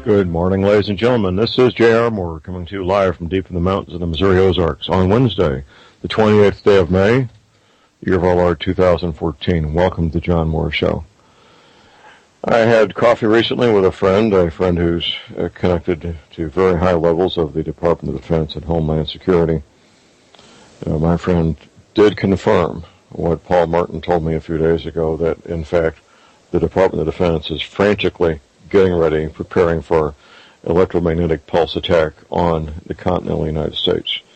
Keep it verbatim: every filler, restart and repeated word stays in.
Good morning, ladies and gentlemen. This is J R. Moore coming to you live from deep in the mountains of the Missouri Ozarks on Wednesday, the twenty-eighth day of May, year of our Lord two thousand fourteen. Welcome to the John Moore Show. I had coffee recently with a friend, a friend who's uh, connected to very high levels of the Department of Defense and Homeland Security. Uh, my friend did confirm what Paul Martin told me a few days ago, that in fact the Department of Defense is frantically getting ready, preparing for electromagnetic pulse attack on the continental United States.